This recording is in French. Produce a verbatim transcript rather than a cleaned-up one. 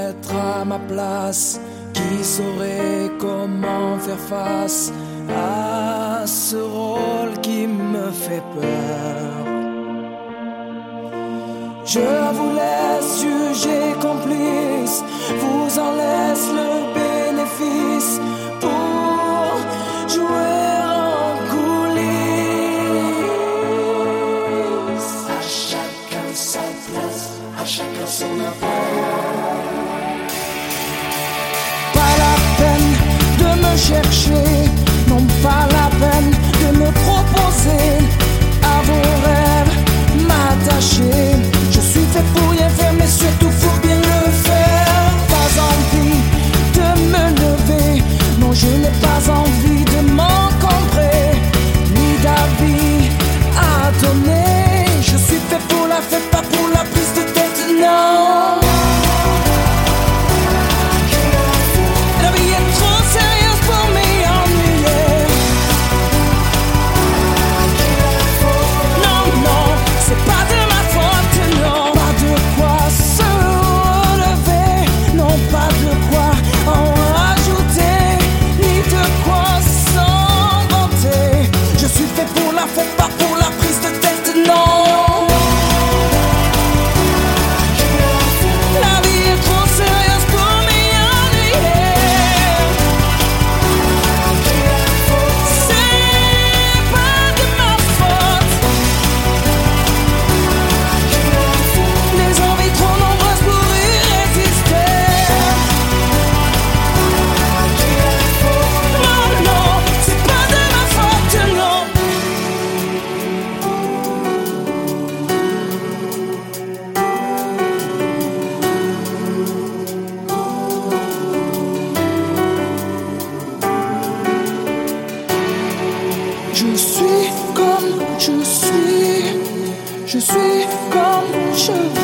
être à ma place, qui saurait comment faire face à ce rôle qui me fait peur. Je vous laisse juger complice, vous en laisse le bénéfice pour jouer en coulisses. À chacun sa place, à chacun son affaire. Pas la peine de me chercher, non pas la peine de me proposer à vos rêves, m'attacher. Je suis fait pour rien faire, mais surtout faut bien le faire. Pas envie de me lever, non je n'ai pas envie de m'encombrer, ni d'avis à donner. Je suis fait pour la fête, pas pour la prise de tête, non. La vie est trop sérieuse pour m'y ennuyer. Non, non, c'est pas de ma faute, non. Pas de quoi se relever, non, pas de quoi en rajouter, ni de quoi s'en vanter. Je suis fait pour la fête, pas pour la prise de tête, non. La vie est trop sérieuse pour m'y ennuyer. C'est pas de ma faute. Les envies trop nombreuses pour y résister. Non, non, c'est pas de ma faute, non. Je suis comme je suis, je suis comme je